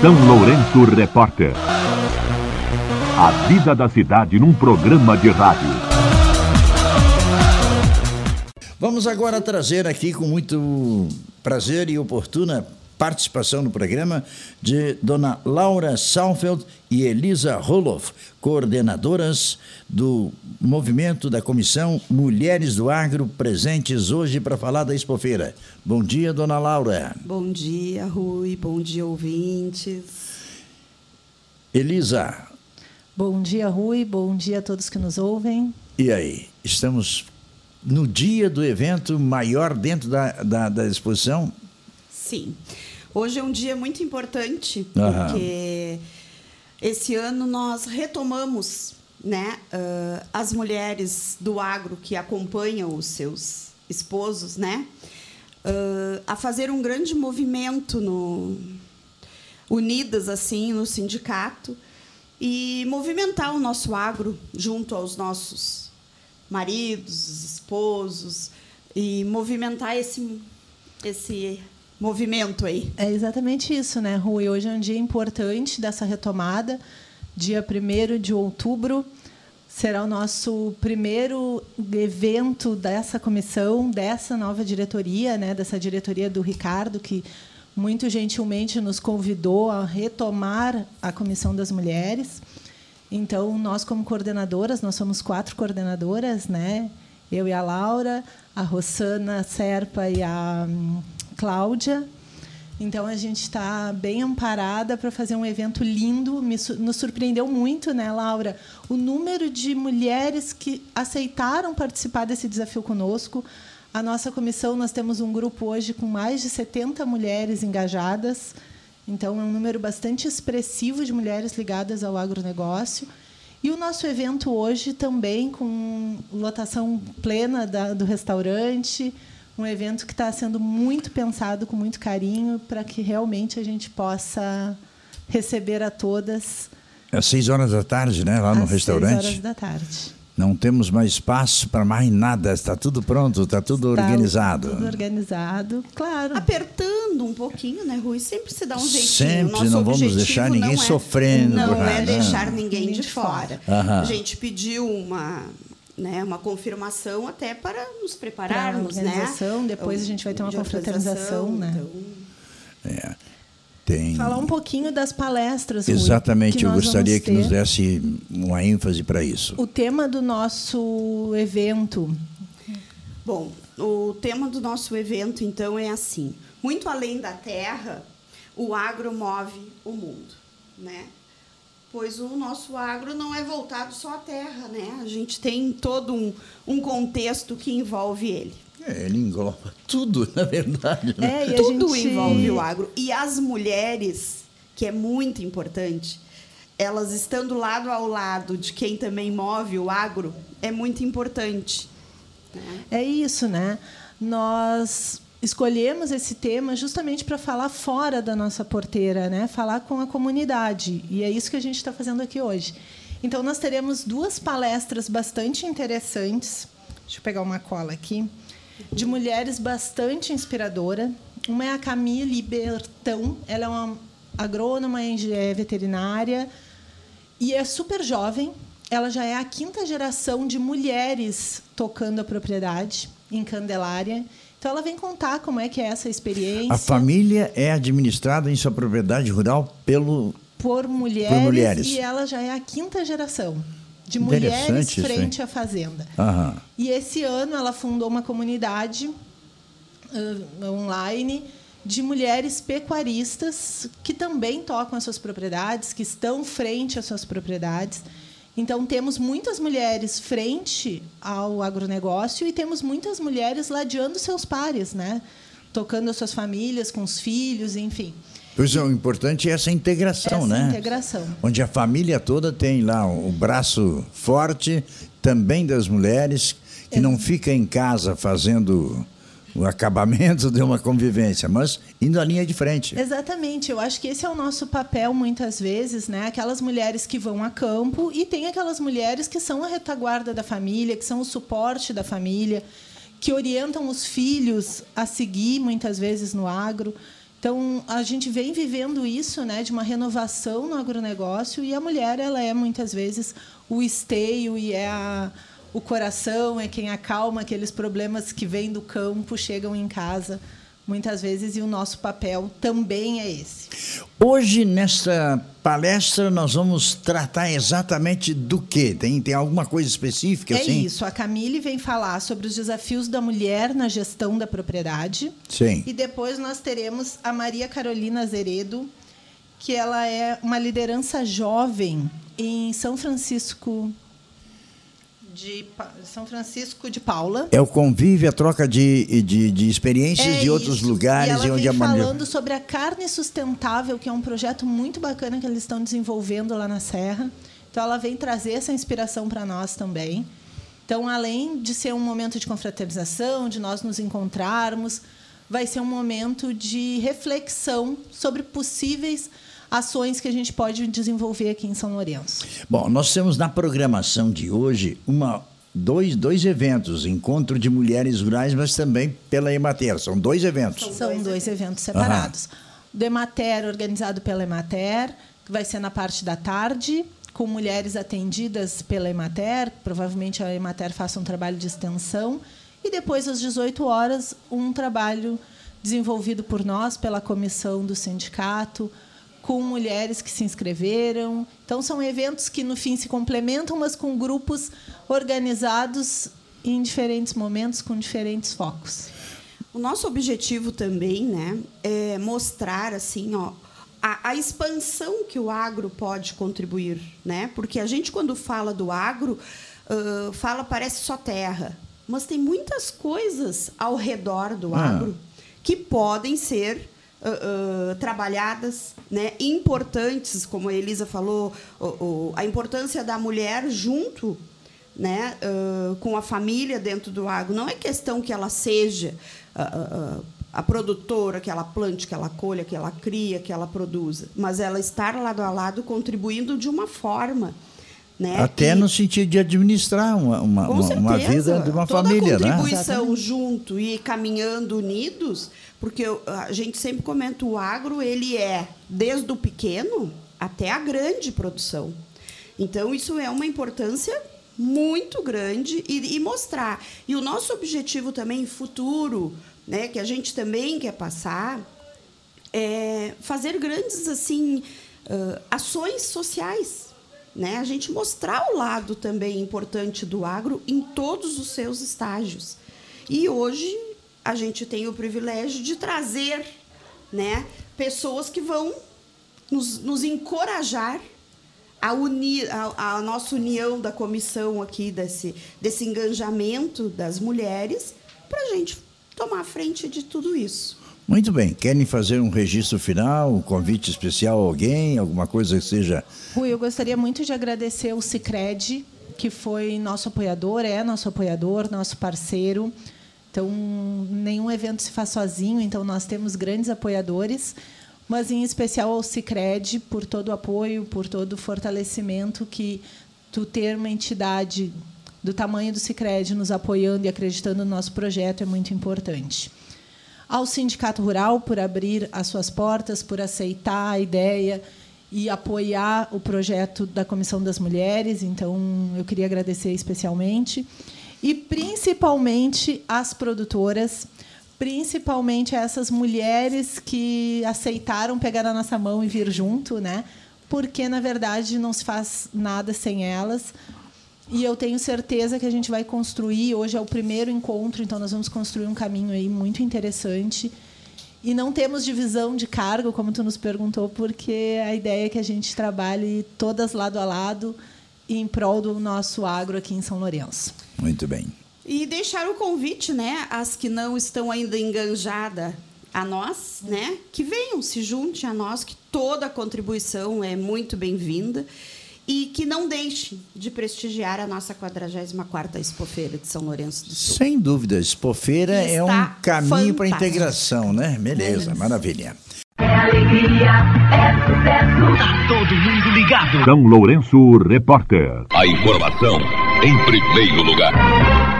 São Lourenço Repórter. A vida da cidade num programa de rádio. Vamos agora trazer aqui com muito prazer e oportuna participação no programa de Dona Laura Salfeld e Elisa Roloff, coordenadoras do movimento da Comissão Mulheres do Agro, presentes hoje para falar da Expofeira. Bom dia, Dona Laura. Bom dia, Rui. Bom dia, ouvintes. Elisa. Bom dia, Rui. Bom dia a todos que nos ouvem. E aí, estamos no dia do evento maior dentro da exposição? Sim. Hoje é um dia muito importante, porque esse ano nós retomamos, né, as mulheres do agro que acompanham os seus esposos, né, a fazer um grande movimento unidas assim no sindicato e movimentar o nosso agro junto aos nossos maridos, esposos, e movimentar esse movimento aí. É exatamente isso, né, Rui? Hoje é um dia importante dessa retomada. Dia 1º de outubro será o nosso primeiro evento dessa comissão, dessa nova diretoria, né, dessa diretoria do Ricardo, que muito gentilmente nos convidou a retomar a Comissão das Mulheres. Então, nós, como coordenadoras, nós somos 4 coordenadoras, né? Eu e a Laura, a Rossana Serpa e a Cláudia. Então, a gente está bem amparada para fazer um evento lindo. Nos surpreendeu muito, né, Laura? O número de mulheres que aceitaram participar desse desafio conosco. A nossa comissão, nós temos um grupo hoje com mais de 70 mulheres engajadas. Então, é um número bastante expressivo de mulheres ligadas ao agronegócio. E o nosso evento hoje também com lotação plena do restaurante, um evento que está sendo muito pensado, com muito carinho, para que realmente a gente possa receber a todas. Às 6 horas da tarde, né? Lá no restaurante. Às 6 horas da tarde. Não temos mais espaço para mais nada. Está tudo pronto, está tudo organizado. Tudo organizado, claro. Apertando um pouquinho, né, Rui? Sempre se dá um jeitinho. Sempre, não vamos deixar ninguém sofrendo. Não é deixar ninguém de fora. A gente pediu uma confirmação até para nos prepararmos, pra organização, né? Depois a gente vai ter uma confraternização, né? Então... Falar um pouquinho das palestras, Rui, exatamente, eu gostaria que nos desse uma ênfase para isso. O tema do nosso evento. Bom, o tema do nosso evento, então, é assim: muito além da terra, o agro move o mundo, né? Pois o nosso agro não é voltado só à terra, né? A gente tem todo um contexto que envolve ele. Ele engloba tudo, na verdade. Né? Tudo envolve o agro. E as mulheres, que é muito importante, elas estando lado ao lado de quem também move o agro, é muito importante. Né? É isso, né? Nós escolhemos esse tema justamente para falar fora da nossa porteira, né? Falar com a comunidade. E é isso que a gente está fazendo aqui hoje. Então, nós teremos 2 palestras bastante interessantes. Deixa eu pegar uma cola aqui. De mulheres bastante inspiradoras. Uma é a Camille Bertão. Ela é uma agrônoma, é veterinária e é super jovem. Ela já é a 5ª geração de mulheres tocando a propriedade em Candelária. Então, ela vem contar como é que é essa experiência. A família é administrada em sua propriedade rural por mulheres. E ela já é a 5ª geração de mulheres frente à fazenda. E esse ano ela fundou uma comunidade online de mulheres pecuaristas que também tocam as suas propriedades, que estão frente às suas propriedades. Então, temos muitas mulheres frente ao agronegócio e temos muitas mulheres ladeando seus pares, né? Tocando as suas famílias, com os filhos, enfim. Pois é, o importante é essa integração, né? Integração. Onde a família toda tem lá o braço forte, também das mulheres, que não fica em casa fazendo o acabamento de uma convivência, mas indo à linha de frente. Exatamente. Eu acho que esse é o nosso papel, muitas vezes, né? Aquelas mulheres que vão a campo e tem aquelas mulheres que são a retaguarda da família, que são o suporte da família, que orientam os filhos a seguir, muitas vezes, no agro. Então, a gente vem vivendo isso, né, de uma renovação no agronegócio, e a mulher, ela é, muitas vezes, o esteio e o coração, é quem acalma aqueles problemas que vêm do campo, chegam em casa, muitas vezes, e o nosso papel também é esse. Hoje, nesta palestra, nós vamos tratar exatamente do quê? Tem alguma coisa específica? É assim? isso, a Camille vem falar sobre os desafios da mulher na gestão da propriedade. Sim. E depois nós teremos a Maria Carolina Azeredo, que ela é uma liderança jovem em São Francisco de Paula. É o convívio, a troca de experiências de outros isso. lugares. E ela onde vem falando sobre a carne sustentável, que é um projeto muito bacana que eles estão desenvolvendo lá na Serra. Então, ela vem trazer essa inspiração para nós também. Então, além de ser um momento de confraternização, de nós nos encontrarmos, vai ser um momento de reflexão sobre possíveis ações que a gente pode desenvolver aqui em São Lourenço. Bom, nós temos na programação de hoje dois eventos, encontro de mulheres rurais, mas também pela Emater. São 2 eventos. São 2 eventos separados. Do Emater, organizado pela Emater, que vai ser na parte da tarde, com mulheres atendidas pela Emater. Provavelmente a Emater faça um trabalho de extensão. E depois, às 18 horas, um trabalho desenvolvido por nós, pela comissão do sindicato, com mulheres que se inscreveram. Então, são eventos que, no fim, se complementam, mas com grupos organizados em diferentes momentos, com diferentes focos. O nosso objetivo também, né, é mostrar assim, a expansão que o agro pode contribuir, né? Porque a gente, quando fala do agro, parece só terra, mas tem muitas coisas ao redor do agro que podem ser trabalhadas, né, importantes, como a Elisa falou, a importância da mulher junto, né, com a família dentro do agro. Não é questão que ela seja a produtora, que ela plante, que ela colha, que ela cria, que ela produza, mas ela estar lado a lado contribuindo de uma forma, né, até no sentido de administrar uma vida de uma família, toda a né? contribuição junto e caminhando unidos, porque a gente sempre comenta, o agro, ele é desde o pequeno até a grande produção. Então, isso é uma importância muito grande e mostrar. E o nosso objetivo também futuro, né, que a gente também quer passar, é fazer grandes assim, ações sociais, né? A gente mostrar o lado também importante do agro em todos os seus estágios. E hoje a gente tem o privilégio de trazer, né, pessoas que vão nos encorajar a unir a nossa união da comissão aqui, desse engajamento das mulheres, para a gente tomar a frente de tudo isso. Muito bem. Querem fazer um registro final, um convite especial a alguém, alguma coisa que seja... Rui, eu gostaria muito de agradecer ao Sicredi, que foi nosso apoiador, nosso parceiro. Então, nenhum evento se faz sozinho, então nós temos grandes apoiadores, mas em especial ao Sicredi, por todo o apoio, por todo o fortalecimento que tu ter uma entidade do tamanho do Sicredi nos apoiando e acreditando no nosso projeto é muito importante. Ao Sindicato Rural, por abrir as suas portas, por aceitar a ideia e apoiar o projeto da Comissão das Mulheres. Então, eu queria agradecer especialmente. E, principalmente, às produtoras, principalmente a essas mulheres que aceitaram pegar a nossa mão e vir junto, né? Porque, na verdade, não se faz nada sem elas. E eu tenho certeza que a gente vai construir, hoje é o primeiro encontro, então nós vamos construir um caminho aí muito interessante. E não temos divisão de cargo, como tu nos perguntou, porque a ideia é que a gente trabalhe todas lado a lado em prol do nosso agro aqui em São Lourenço. Muito bem. E deixar o convite, né, às que não estão ainda enganjadas a nós, né, que venham, se junte a nós, que toda a contribuição é muito bem-vinda. E que não deixe de prestigiar a nossa 44ª Expofeira de São Lourenço do Sul. Sem dúvida, a Expofeira é um caminho para a integração, né? Beleza, maravilha. É alegria, é sucesso. Tá todo mundo ligado. São Lourenço Repórter. A informação em primeiro lugar.